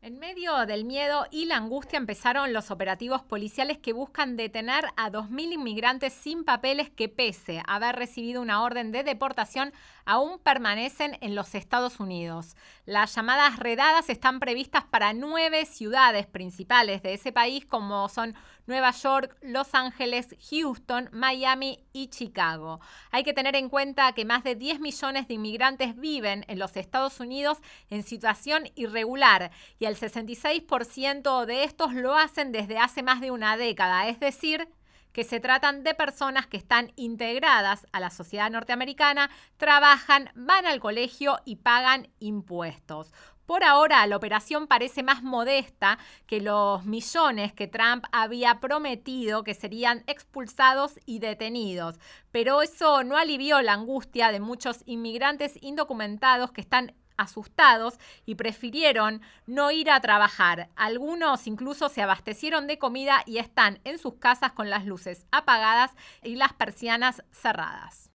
En medio del miedo y la angustia empezaron los operativos policiales que buscan detener a 2.000 inmigrantes sin papeles que, pese a haber recibido una orden de deportación, aún permanecen en los Estados Unidos. Las llamadas redadas están previstas para 9 ciudades principales de ese país, como son Nueva York, Los Ángeles, Houston, Miami y Chicago. Hay que tener en cuenta que más de 10 millones de inmigrantes viven en los Estados Unidos en situación irregular y el 66% de estos lo hacen desde hace más de una década, es decir, que se tratan de personas que están integradas a la sociedad norteamericana, trabajan, van al colegio y pagan impuestos. Por ahora, la operación parece más modesta que los millones que Trump había prometido que serían expulsados y detenidos, pero eso no alivió la angustia de muchos inmigrantes indocumentados que están asustados y prefirieron no ir a trabajar. Algunos incluso se abastecieron de comida y están en sus casas con las luces apagadas y las persianas cerradas.